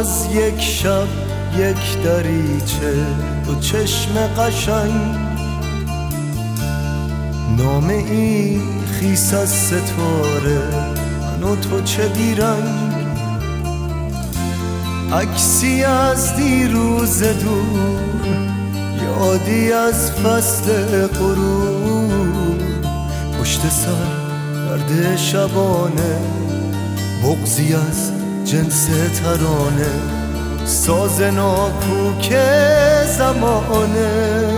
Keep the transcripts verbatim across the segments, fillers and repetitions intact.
باز یک شب یک دریچه دو چشم قشنگ، نامه ای خیس از ستاره من و تو چه بیرنگ، عکسی از دیروز دور یادی از فصل غرور، پشت سر درد شبانه بغضی از جنس ترانه، ساز ناکوک زمانه.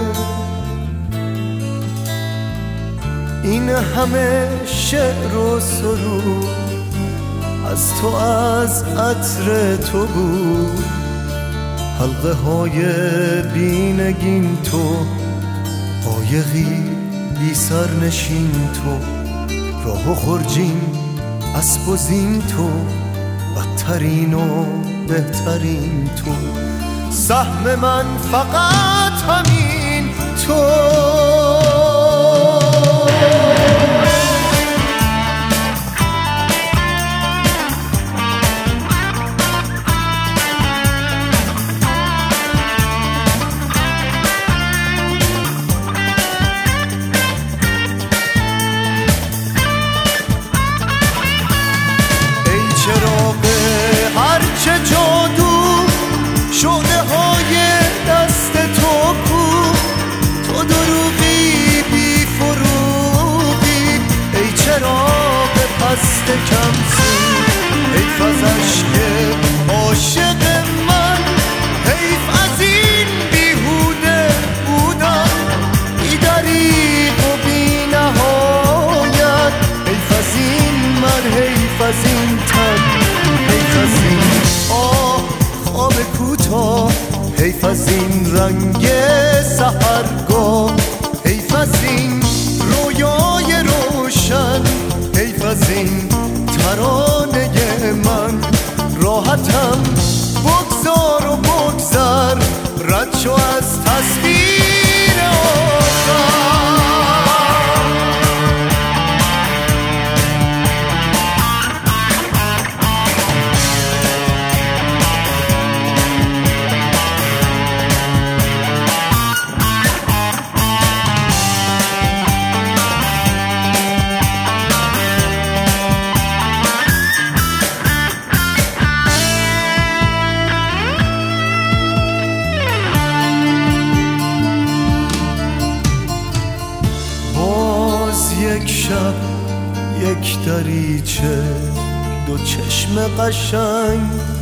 این همه شعر و سرود از تو از عطر تو بود، حلقه های بینگین تو، قایقی بی سر نشین تو، راه و خرجین اسب و زین تو، بدترین و بهترین تو، سهم من فقط همین تو. هرچه جادو شعله های دست تو کو، تو دروغی بی فروغی، ای چراغ پست کم سو، حیف از عشق عاشق من، حیف از این بیهوده بودن، بی دریغ و بی نهایت، حیف از این من، حیف از این تن، حیف از این آه خواب کوتاه، حیف از این رنگ سحرگاه، حیف از این رویای روشن، حیف از این ترانه من، راحتم بگذار و بگذر، رد شو از تصویر آخر. یک شب یک دریچه دو چشم قشنگ،